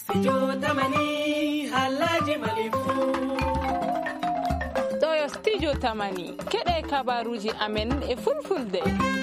ɗo yo studio tamani keɗe kabaruji amen e fulfulde.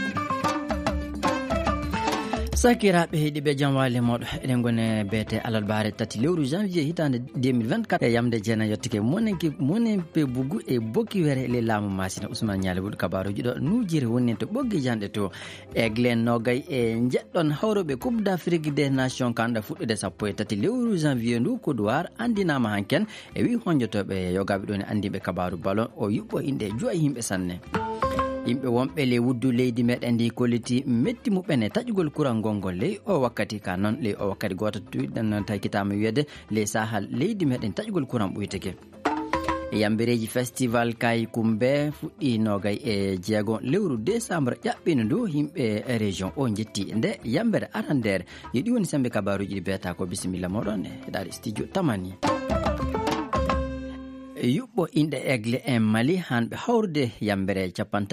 sakiraɓe heeɗiɓe jam wale moɗo eɗen gone beete alarbaare tati lewru janvier hitande 2024 e yamde jeenayi yettike monenpe bugu e bokki were le laamu masina ousmane ñaali wuɗo kabaruji ɗo nujiri woni to ɓoggi janɗe to e glen nogay e jeɗɗon hawroɓe coupe d' afrique des nations kanɗa fuɗɗude 13 lewru janvier ndu kodowar andinama hanken e wi honjotoɓe yogaɓe ɗon e andiɓe kabaru ballon o yuɓɓo inɗe juwa yimɓe sanne. yimɓe wonɓe le wuddu leydi meɗen ndi kolliti metti muɓen e taƴugol courant gongol ley o wakkati ka noon ley o wakkati goto tuɗen taykitama wiyede ley sahal leydi meɗen taƴugol courant ɓuyteke yambireji festival kay kumbe fuɗɗi nogay e jeegon lewru décembre ƴaɓɓino ndu yimɓe région o jetti nde yambere arandere yo ɗi woni sembe kabaruji ɗi beyata ko bisimilla moɗon e heɗade studio tamani. yuɓɓo inɗe aigle en mali hanɓe hawrude yambere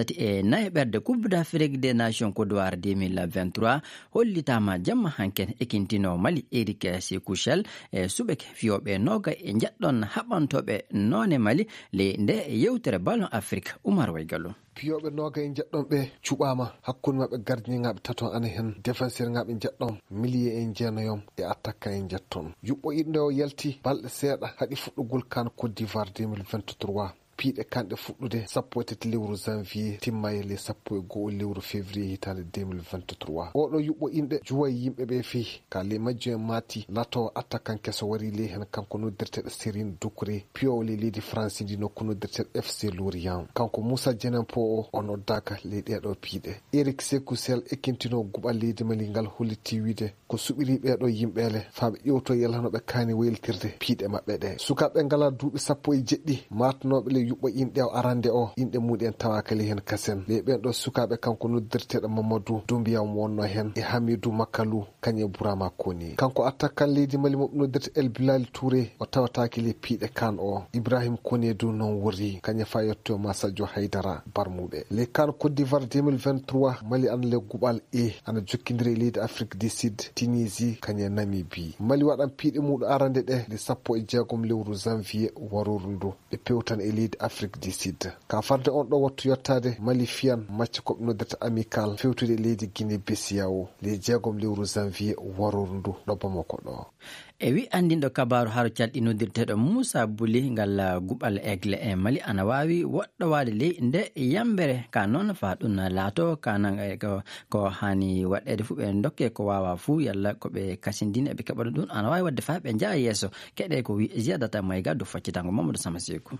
34 ɓerde coupe d' afrique des nations kodowar 2023 hollitama jamma hanken ekintino mali eric sékouchel e suɓeke fiyoɓe noga e jaɗɗon haɓantoɓe none mali le nde yewtere ballon afrique oumar waygallo piyoɓe noga e jeɗɗon ɓe cuɓama hakkude mabɓe gardien ŋaɓe taton ana hen défenseur ŋaɓe jeɗɗon millier en jeenayom e attaquant en jetton yuɓɓo inɗe o yalti balɗe seeɗa haɗi fuɗɗugol kan Côte d'Ivoire 2023 piiɗe kanɗe fuɗɗude 13 lewru janvier timmaye le 11 lewru février hitande 2023 oɗo yuɓɓo inɗe juwayi yimɓe ɓe fii ka le majjo en mati lato attaquant keso wari le hen kanko noddirteɗo Sérine Doucouré piyowo le leydi France ndi nokku noddirteɗo FC Lorient kanko Moussa Dienan po o on oddaka le ɗeɗo piiɗe Eric Sékouchel ekkintino guɓal leydi Mali ngal holliti wiide ko suɓiri ɓeɗo yimɓele faaɓe ƴewto yalhanoɓe kaani wayltirde piiɗe mabɓe ɗe sukaɓe ngala duuɓi 17 matnoɓe le yuɓɓo inɗe o arande o inɗe muɗen tawakali hen kasen le ɓen ɗo sukaɓe kanko noddirteɗo Mamadou Doumbiyam wonno hen e Hamidou Makalou kañe Bourama Koni kanko attaquant leydi Mali mo noddirte El Bilal Touré o tawataki le piiɗe kan o Ibrahim Konedou non wori kañe fayotto ma Sadio Haydara barmuɓe le kan Côte d'Ivoire 2023 Mali an le guɓal ana jokkidiri leydi Afrique du Sud Tunisie kañe Namibie Mali waɗan piiɗe muɗum arande ɗe le 16 lewru janvier waroru ndu ɓe pewtan e leydi Afrique du Sud ka farde on ɗo wattu yottade Mali fiyan match ko ɓe noddata amical fewtude leydi Guinée Bissau le 6 lewru janvier waroru ndu ɗo Bamako ɗo e wi andinɗo kabaru haro calɗi noddirteɗo Moussa Bouli ngal guɓal aigle en Mali ana wawi woɗɗo wade ley nde yambere ka noon fa ɗum laato kanan ko hani waɗede fu ɓe dokke ko wawa fu yalla koɓe kasindini eɓe keɓaɗo ɗum ana wawi wadde fa ɓe jaa yesso keɗe ko wi ziyadata mayga do faccitango Mamadou Sama Sekou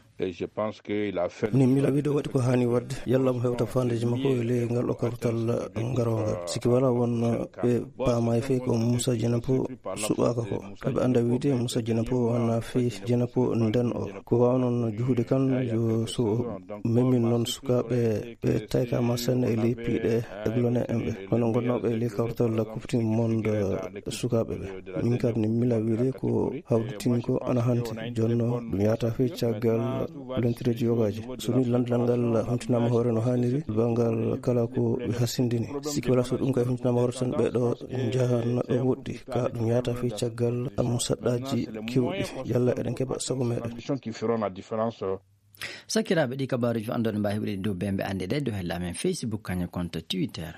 ni mila wiɗo waɗi ko hani wadde yalla mo hewta fandeji makko e ley ngal ɗo kawtal garogal siki wala won ɓe paama e fewi ko Moussa Dienapo suɓaka ko ɓe anda wiide Moussa Dienapo wana fewi Dienapo nden o ko wawa noon juhude kan yo so memmin noon sukaɓe ɓe taykama sanne e ley piiɗe eglone en ɓe hono gonnoɓe e ley kawtal coupe monde sukaɓe ɓe min kadi ni mila wiide ko hawditini ko ana hanti jonno ɗum yata fewi caggal lontireji yogaji soni landal ngal humtinama hoore no hanniri bangal kala ko ɓe hasindini sikki wala so ɗum kay humtinama hoore tan ɓeɗo jahanno ɗo woɗɗi ka ɗum yata fewi caggal musaɗɗaji kewɗi yalla eɗen keɓa sago meɗen sakiraɓe ɗi kabaruji fo andoɗe mbawi heɓude dow bemɓe ande ɗe dow hellamen Facebook kañum compte Twitter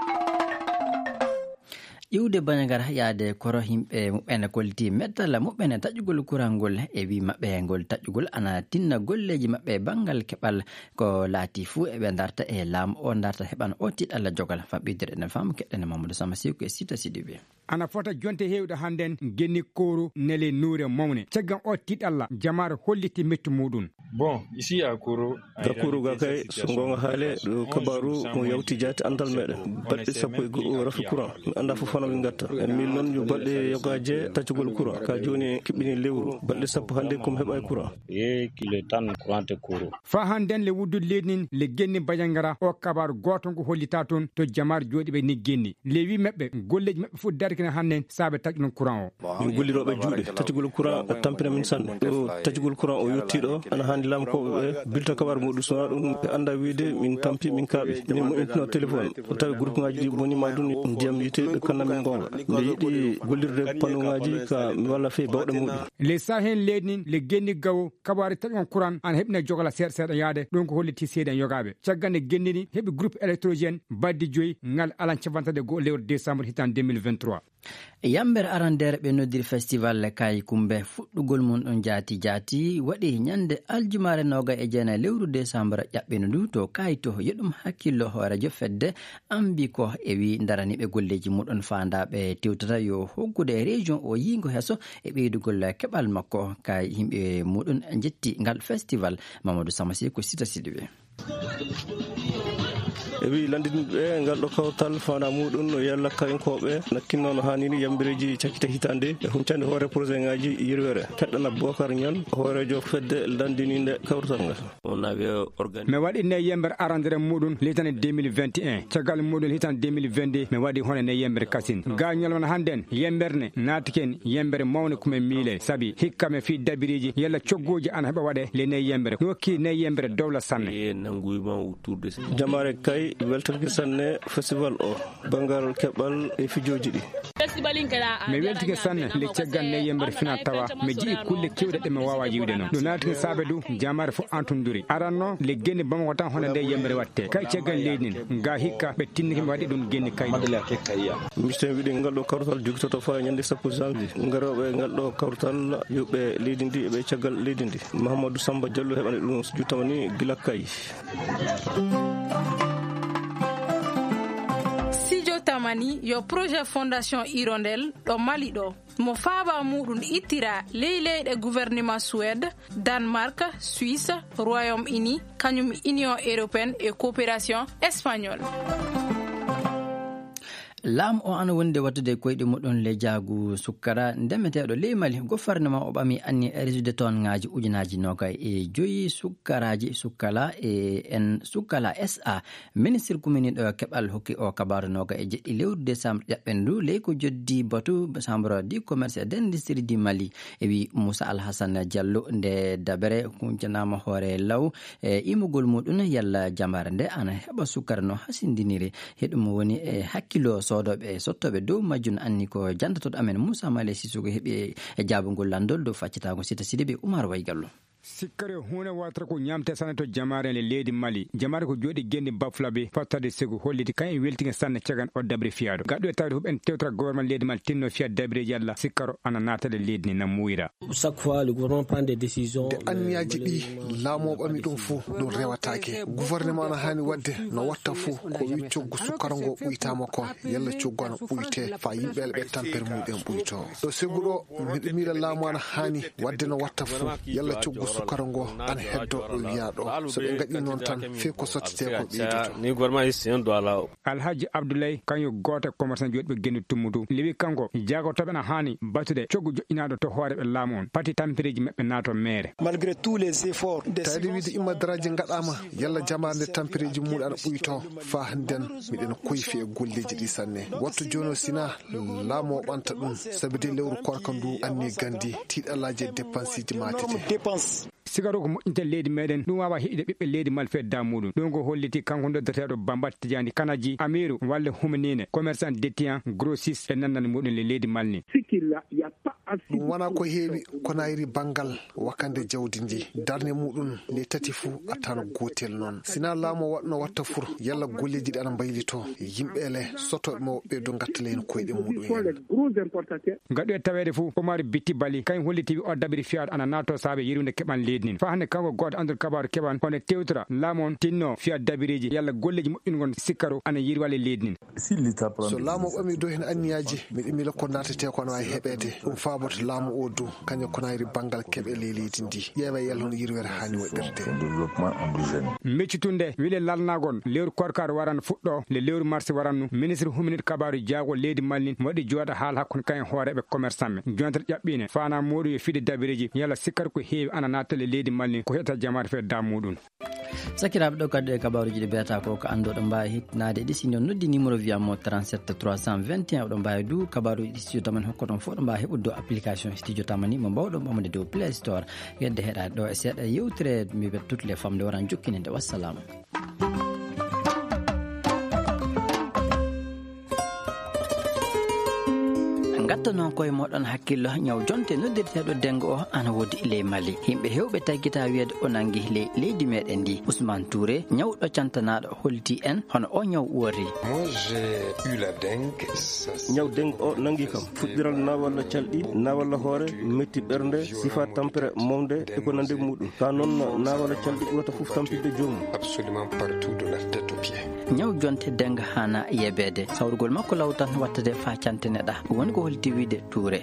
iwde bañagar yaade koro himɓe muɓene kolliti mettala muɓene taƴugol kurangol e wi maɓɓe ngol taƴugol ana tinna golleji maɓɓe banggal keɓal ko laati fuu eɓe darta e laamu o darta heɓan o tiɗalla jogal famɓidere ene faamu keɗɗene Mamadou Sama Sekou e Sita Sidibe ana fota jonte hewde hannden genni koru nele nuure mawne caggan o tiɗalla jamare holliti mettu muɗum bon ici à Koro Gakuru ga kay so gonga haale ɗo kabaru mo yawti jaati andal meɗen balɗe 11 rafi courant mi anda fof hono min gatta en min noon yo balɗe yogaje taccugol courant ka joni kiɓɓini lewru balɗe 10 hannde komi heɓa e courant e kile tan courant e Koro fa hannden le wuddu leydi le genni Badiangara o kabaru goto ngo hollita toon to jamare jooɗiɓe ni genni le wi maɓɓe golleji maɓɓe fof dari kene hannen saabe tajnon courant o min golliroɓe juuɗe tatugol courant tampina min sanne ɗo tatugol courant o yettiɗo ana handi lamkoɓe bilta kabar muɗum sona ɗum ɓe anda wiide min tampi min kaaɓe min moƴƴitino téléphone o tawi groupe ngaji ɗi bonima ɗum ndiyam yite ɓe kanna min gonga nde yiiɗi gollirde panneau ngaji ka mi walla fewi bawɗe muɗum les sahen leednin le genni gawo kabari tajnon courant an heɓina jogala seeɗa yaade ɗon ko holliti seeɗi en yogaɓe caggande gendini heɓi groupe électrogène baddi joyi ngal alan cabantade go lewru décembre hitan 2023 yamber arandere ɓe noddiri festival kay kumbe fuɗɗugol mum ɗon jaati waɗi ñande aljumare noga e jeena lewru décembre ƴaɓɓino ndu to kayito yeɗum hakkillo hoorejo fedde ambi ko e wi daraniɓe golleji muɗon fandaɓe tewtata yo hoggude région o yingo heeso e ɓeydugol keɓal makko kay yimɓe muɗum jetti ngal festival Mamadou Samasi ko sita sidiɓe e wi landiniɓe ngal ɗo kawtal fanda muɗum no yalla kaynkoɓe nakkinno no hanini yambireji cakkita hitande e huncande hoore projet ngaji yirwere keɗɗana Bocar Niane hoorejo fedde landininde kawtal ngal on nawi organisé mi waɗi ne yember arandere muɗum hitande 2021 caggal muɗum hitande 2022 mi waɗi hono ne yember kasine ga ñalmana hannden yemberne naatiken yembere mawne kumen miile saabi hikka me fi dabiriji yalla coggoji ana heɓa waɗe le ne yembere mi hokki ne yembere dowla sanne nanguyma autour de jamare kay weltake sanne festival o bangal keɓal e fijoji ɗi mi weltike sanne nde caggal ne yembere fina tawa mi jii kulle kewɗe ɗe mi wawa yiwde noon ɗum naatike saabe du jamare fof antonduri aranno le genni bamako tan hono nde yembere watte kay caggal leydi nin ga hikka ɓe tinniki mi waɗi ɗum genni kay misten wiɗi ngal ɗo kawtal jogitoto fa ñande 10 janvier garoɓe ngal ɗo kawtal yuɓɓe leydi ndi eɓe caggal leydi ndi Mahamadou Samba Diallo heɓani ɗum juttawani gila kay tamani yo projet fondation Hirondelle ɗo Mali ɗo mo faaba muɗum ittira leyɗe gouvernement Suède, Danemark, Suisse, Royaume-Uni kañum Union européenne et coopération espagnole. laam o ana wonde wattude koyɗe muɗum le jaagu sukkara ndemeteɗo ley Mali gouvernement o ɓami anni résude tonne ngaji ujunaji nogay e joyi sukkaraji sukkala e en sukkala SA ministre kuminiɗo keɓal hokki o kabaru noga e jeɗɗi lewru décembre ƴaɓɓen ndu ley ko joddi batu chambre du commerce et d'industrie du Mali e wi Moussa Alhassane Diallo nde dabere kuncanama hoore law e imugol muɗum yalla jamare nde ana heɓa sukkara no hasindiniri heɗum woni e hakkilo sodoɓe sottoɓe dow majjun anni ko jantatoɗo amen Moussa Male Sissoko heeɓi e jaabugol landol dow faccitago sita sidiɓe Oumar Waygallo sikkare hunde watata ko ñamte sanne to jamare le leydi Mali jamare ko jooɗi genni baflaɓe fattade sego holliti kayen weltigi sanne cagan o dabre fiyado gaɗo e tawde huɓen tewtata gouvernement leydi Mali tinno fiya dabreji Allah sikkaro ana natade leydi ni nam muyira chaque fois le gouvernement prend des décisions de anniyaji ɗi laamoɓami ɗum fou ɗum rewatake gouvernement ana hani wadde no watta fou ko wi coggu sukkara ngo ɓuytama ko yalla coggu ana ɓuyte fa yimɓeɓe ɓe tampere muɗen ɓuyto ɗo segu ɗo miɗo miira laamu ana hani wadde no watta fou yalla coggu sukkara ngo an heddo ɗo wiya ɗo so ɓe gaɗi noon tan fe ko sottite ko ɓeydoto ni gouvernement ici do ala Alhaji Abdoulaye kanyo goto commerçant joɗɓe genni tummudu liwi kanko jagotoɓe na hani batude coggu joƴƴinaɗo to hooreɓe laamu on pati tampireji maɓɓe nato maire malgré tous les efforts tawde wiide immadaraji gaɗama yalla jamande tampireji muɗum ana ɓuyto fa hannden miɗen koyfi e golleji ɗi sanne wattu joni sina laamu o ɓanta ɗum sabi de lewru korka ndu anni gandi tiɗalaji e dépense ji matete sigaro ko moƴƴinte leydi meɗen ɗum wawa heɗide ɓiɓɓe leydi Mali fedda muɗum ɗum ko holliti kanko noddateɗo Bamba Tidiani Kanaji Amiru walla Humanine commerçant détaillant grossiste e nandane muɗum le leydi Mali ni ɗum wona ko heewi konayri bangal wakande jawdi ndi darne muɗum le tati fuu attano gotel noon sina laamo waɗno watta fur yalla golleji ɗi ana mbaylito yimɓele sotoɓe mo ɓeydo gattala hen koyɗe muɗum gaɗo e tawede fuu Omar Bitti Bali kañ hollitiɓe o dabiri fiyade ana nato saabe yirwde keɓan leydi nin fa hande kanko goto andol kabaru keɓan one tewtora laamo on tinno fiya dabiriji yalla golleji moƴƴingon sikkaro ana yirwale leydi nin so laamo ɓami dow hen anniyaji miɗo mila ko natete ko ana wawi heɓede ɗum fa babot laamu o du kanya kunayri bangal kebe leliti ndi yewa yelhon yirwere hani wadirde meccitunde wile lalnagon lewru korkar waran fuddo le lewru mars warannu ministre huminit kabaru jaago leydi mallin wadi joda haal hakkun kay hoorebe commerçant me jonter jabbine fana modu e fide dabireji yalla sikkar ko heewi ana natale leydi mallin ko heta jamaar fe damudun sakiraɓe ɗo kadi kabaruji ɗi biyata ko andoɗo mbawi hitnade ɗi sino noddi numéro wiyamo 37 321 oɗo mbawi du kabaruji ɗi studio taman hokko ɗon fo ɗo mbawi heɓude application studio tamani mo mbawɗo ɓamde dow play store yedde heɗade ɗo e seeɗa yewtire mbiɓe toutes les femmes de waran jokkininde wassalamu. gatta noon koye moɗon hakkillo ñaw jonte noddirteɗo dengo o ana wodi ley Mali yimɓe hewɓe taggita wiyede o nangi leydi meɗen ndi Ousmane Touré ñawɗo cantanaɗo holti en hono o ñaw wori. ñaw dengo o nangi kam fuɗɗiral na walla calɗi na walla hoore metti ɓernde sifa tampere momde e ko nande muɗum ka noon na walla calɗi ɓurata foof tampinde joomum absolument partout de la tête aux pieds. ñaw jonte denga hana yebede sawrugol makko lawtan wattade fa canteneɗa woni ko holti wiide Touré.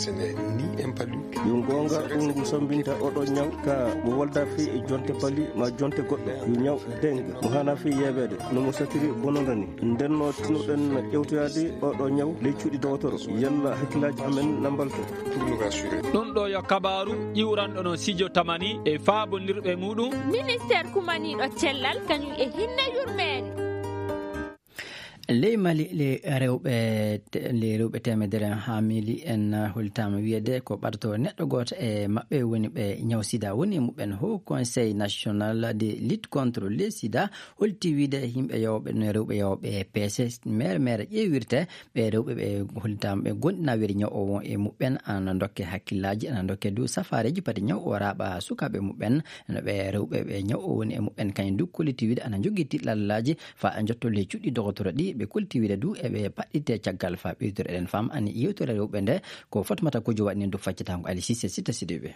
yo gonga ɗum sambinta oɗo ñaw ka mo walda fi e jonte pali ma jonte goɗɗo yo ñaw denga mo hana fi yebede nomo satiri bononda ni ndenno tinoɗen ƴewtoyade oɗo ñaw ley cuuɗi dowtoro yalla hakkillaji amen nambalto ɗum ɗo yo kabaru ƴiwranɗo no studio tamani e faabondirɓe muɗum ministére kumaniɗo cellal kañum e hinne yurmede ley Mali le rewɓe temedere ha mili en holtama wiyede ko ɓarto neɗɗo goto e mabɓe woni ɓe ñaw sida woni muɓen ho conseil national de lutte contre le sida holti wiide yimɓe yawɓe no rewɓe yawɓe PC mere ƴewirte ɓe rewɓe ɓe holtama ɓe gonɗinawiri ñaw o won e muɓen ana dokke hakkillaji ana dokke du safareji padi ñaw o raɓa sukaɓe muɓen no ɓe rewɓe ɓe ñaw o woni e muɓen kañum du koliti wiide ana jogui tiɗɗallaji fa jotto le cuɗɗi dogotoro ɗi ɓe kultiwide du eɓe paɗɗite caggal fa ɓeytore eɗen fam ani yewtore rewɓe nde ko Fatumata Kojo waɗi du faccatango Ali Cissé sita sidiɓe.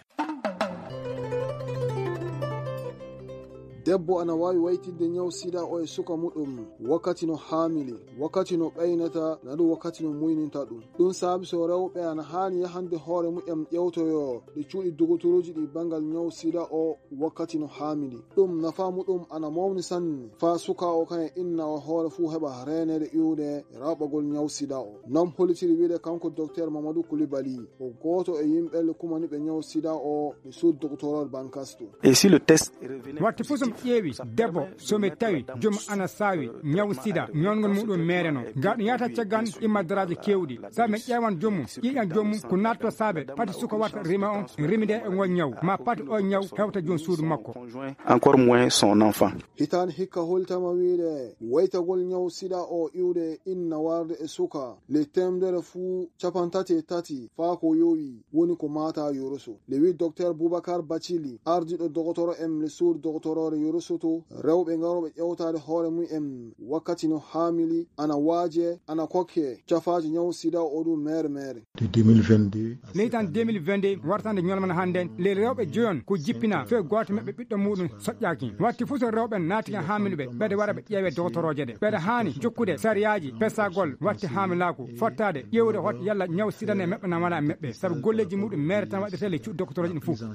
debbo ana wawi waytidde ñaw sida o e suka muɗum wakkati no hamili wakkati no ɓeynata na ɗum wakkati no muyninta ɗum saabi so rewɓe ana hani yahande hoore mu'en ƴewtoyo ɗe cuuɗi dogotoroji ɗi bangal ñaw sida o wakkati no hamili ɗum nafa muɗum ana mawni sanne fa suka o kayen inna o hoore fuu heɓa renede iwde raɓagol ñaw sida o nam holitiri wiide kanko docteur Mamadou Koulibaly o goto e yimɓelle kumaniɓe ñaw sida o ɓe suud doctorol bankastu et si le test ƴeewi debbo somi tawi joom ana sawi ñaw sida ñongol muɗum mereno gaɗo yata caggan immadaraji kewɗi sa mi ƴewan joomum ƴiƴan joomum ko natto saabe pati suka watta rima on rimide e ngon ñaw ma pati o ñaw hewta joom suudu makko encore moins son enfant hitani hikka holtama wiide waytagol ñaw sida o iwde inna warde e suka le temdere fuu 33 faa ko yowi woni ko mata yoroso le wi docteur Boubacar Bathily ardiɗo dogotoro em le suudu dogotorore yorosoto rewɓe garoɓe ƴewtade hoore mu'en wakkati no hamili ana waaje ana kokke cafaji ñaw sida o ɗum mere leytan 2022 wartande ñolman handen le rewɓe joyon ko jippina fe goto mabɓe ɓiɗɗo muɗum soƴƴaki watti fuu so rewɓe naatiken hamiluɓe ɓeɗe waɗa ɓe ƴeewe doctoroje ɗe ɓeɗe hani jokkude sariyaji pessagol watti hamilaku fottade ƴewde hot yalla ñaw sidane e mabɓe na wala mabɓe saabu golleji muɗum mere tan waɗete le cuuɗi doctoroje ɗum fuu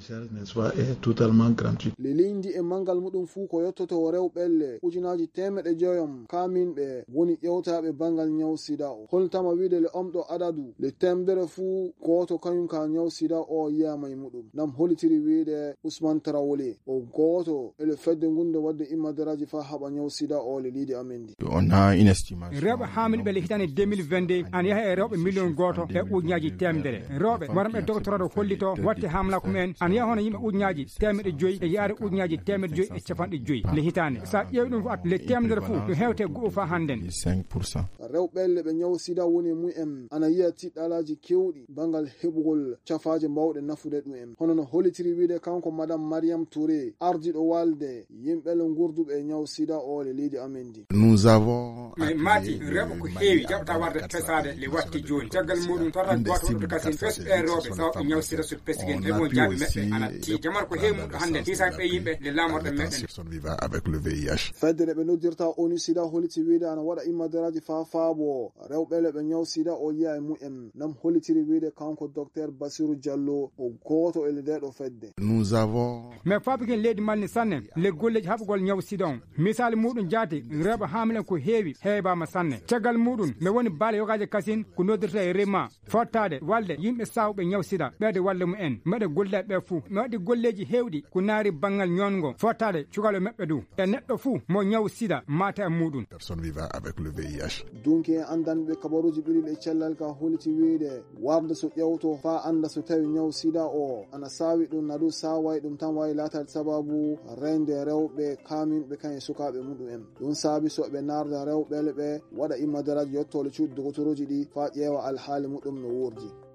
le leydi e mangal muɗum fuu ko yettoto rewɓelle ujunaji 100 kaminɓe woni ƴewtaɓe bangal ñaw sida o holtama wiide le omɗo adadu le temdere fuu goto kañum ka ñaw sida o yiyama e muɗum nam holitiri wiide Ousmane Traoré o goto ele fedde gunde wadde immadaraji fa haɓa ñaw sida o le liidi amen ndi rewɓe hamilɓe le hitande 2022 ana yaha e rewɓe million goto e ujunaji 100 rewɓe waranɓe doctorado hollito watte hamlaku mumen ana yaha hono yimɓe ujunaji 500 e yaade ujunaji 500 e capanɗe 5 le hitande sa ƴeewi ɗum at le temdere fuu ɗum hewte go'o fa hannden 5%. rewɓelle ɓe ñaw sida woni mu'en ana yiya tiɗɗalaji kewɗi bangal heɓugol cafaje mbawɗe nafude ɗum hono no holitiri wiide kanko madame Mariam Touré ardiɗo walde yimɓelle gurduɓe ñaw sida o le leydi amen ndi nous avons mati rewɓe ko heewi jaɓata warde pesade le watti joni caggal muɗum torrat goto ɗo kasin fesɓe rewɓe sawɓe ñaw sida so pesigen heɓon jaabi meɓɓe ana ti jamar ko heewi muɗo hande hisaɓe yimɓe le lamorɗe meɗen fedde ɓe noddirta oni sida holiti wiide ana waɗa immadaraji faabo rewɓe ɓe ñaw sida o yiya e mu'en nam holitiri wiide kanko docteur Bassirou Diallo o goto e ndeɗo fedde. mais fabiken leydi malni sanne le golleji haɓugol ñaw sida on misali muɗum jaati rewɓe hamilen ko heewi heeɓama sanne caggal muɗum mi woni baale yogaji kasin ko noddirta e rema fottade walde yimɓe sawɓe ñaw sida ɓeede walle mumen meɗe golle ɓe fuu mi waɗi golleji hewɗi ko naari banggal ñongo fottade cugalo meɓɓe du e neɗɗo fuu mo ñaw sida mata e muɗum dunki en andanɓe kabaruji ɓiriɗe cellal ka holiti wiide warde so ƴewto fa anda so tawi ñaw sida o ana sawi ɗum na ɗum saway ɗum tan wawi latade sababu rende rewɓe kaminɓe kan e sukaɓe muɗumen ɗum saabi so ɓe narda rewɓele ɓe waɗa immadaraji yettole cuuɗi dogotoroji ɗi fa ƴeewa alhaali muɗum no wurdi.